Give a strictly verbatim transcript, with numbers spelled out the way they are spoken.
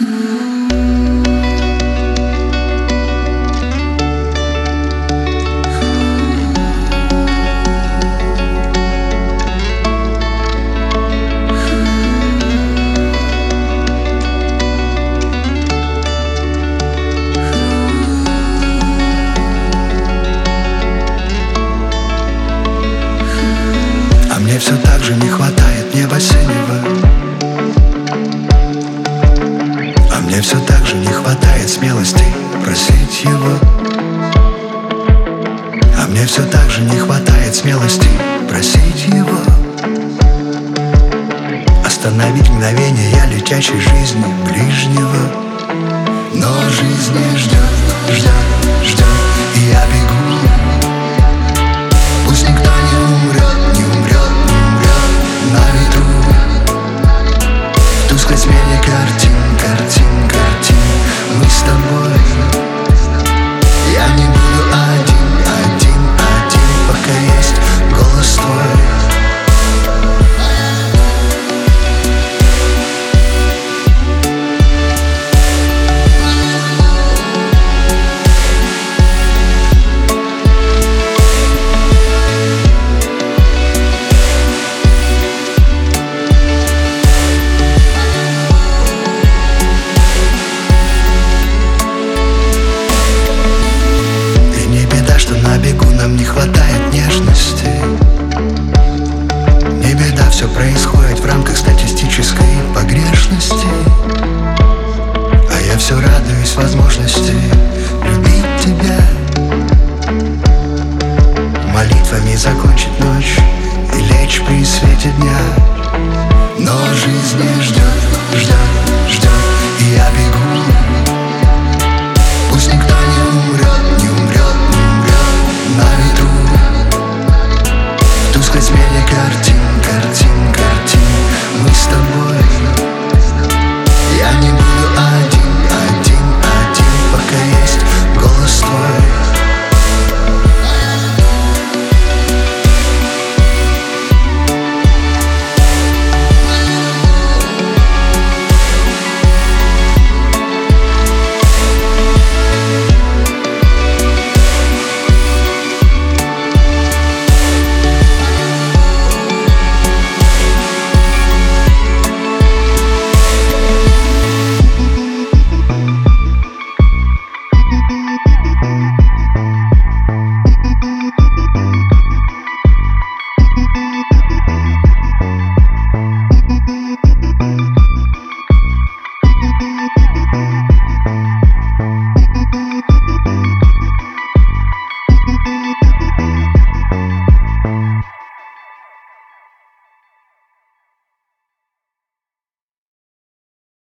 Мне все так же не хватает неба синего, а мне все так же не хватает смелости просить его. А мне все так же не хватает смелости просить его остановить мгновение я летящей жизни ближнего. Но жизнь не ждет, ждет, ждет, и я бегу. Пусть никто не